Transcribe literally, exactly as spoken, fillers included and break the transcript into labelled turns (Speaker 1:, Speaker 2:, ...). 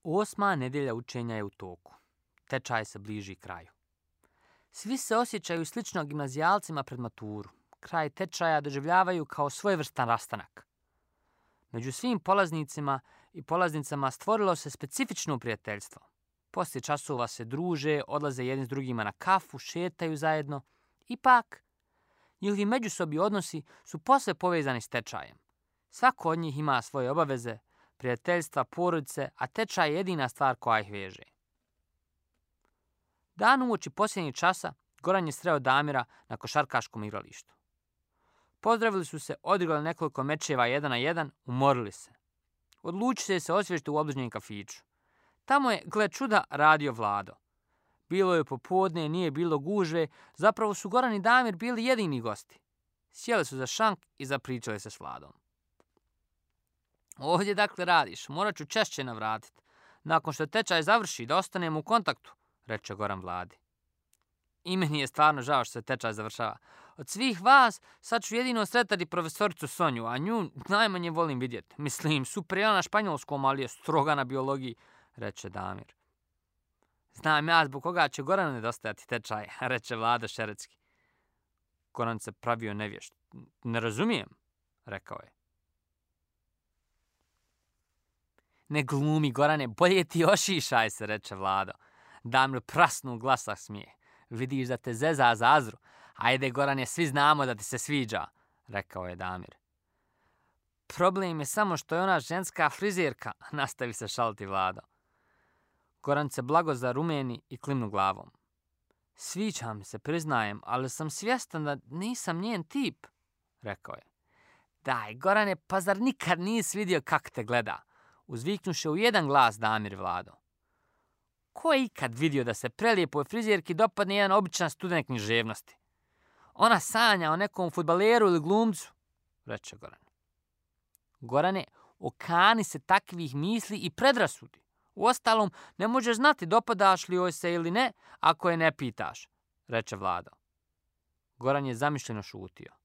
Speaker 1: Osma nedjelja učenja je u toku. Tečaj se bliži kraju. Svi se osjećaju slično gimnazijalcima pred maturu. Kraj tečaja doživljavaju kao svojevrstan rastanak. Među svim polaznicima i polaznicama stvorilo se specifično prijateljstvo. Poslije časova se druže, odlaze jedni s drugima na kafu, šetaju zajedno. Ipak, njihovi međusobni odnosi su posve povezani s tečajem. Svako od njih ima svoje obaveze, prijateljstva, porodice, a tečaj je jedina stvar koja ih veže. Dan uoči posljednjeg časa Goran je sreo Damira na košarkaškom igralištu. Pozdravili su se, odigrali nekoliko mečeva jedan na jedan, umorili se. Odlučili se osvježiti u obližnjem kafiću. Tamo je, gle čuda, radio Vlado. Bilo je popodne, nije bilo gužve, zapravo su Goran i Damir bili jedini gosti. Sjeli su za šank i zapričali se s Vladom. Ovdje dakle radiš, morat ću češće navratiti. Nakon što tečaj završi, da ostanemo u kontaktu, reče Goran Vladi. I meni je stvarno žao što se tečaj završava. Od svih vas sad ću jedino sretati profesoricu Sonju, a nju najmanje volim vidjeti. Mislim, super je na španjolskom, ali je stroga na biologiji, reče Damir. Znam ja zbog koga će Goranu nedostajati tečaj, reče Vlado šeretski. Goran se pravio nevješt. Ne razumijem, rekao je. Ne glumi, Gorane, bolje ti ošišaj se, reče Vlado. Damir prasnu glasak smije. Vidiš da te zeza za Azru. Ajde, Gorane, svi znamo da ti se sviđa, rekao je Damir. Problem je samo što je ona ženska frizerka, nastavi se šaliti Vlado. Goran se blago zarumeni i klimnu glavom. Sviđa mi se, priznajem, ali sam svjestan da nisam njen tip, rekao je. Daj, Gorane, pa zar nikad nisi vidio kak te gleda? Uzviknuše u jedan glas Damir i Vlado. Ko je ikad vidio da se prelijepoj frizerki dopadne jedan običan student književnosti? Ona sanja o nekom fudbaleru ili glumcu, reče Goran. Gorane, okani se takvih misli i predrasudi. Uostalom, ne možeš znati dopadaš li joj se ili ne, ako je ne pitaš, reče Vlado. Goran je zamišljeno šutio.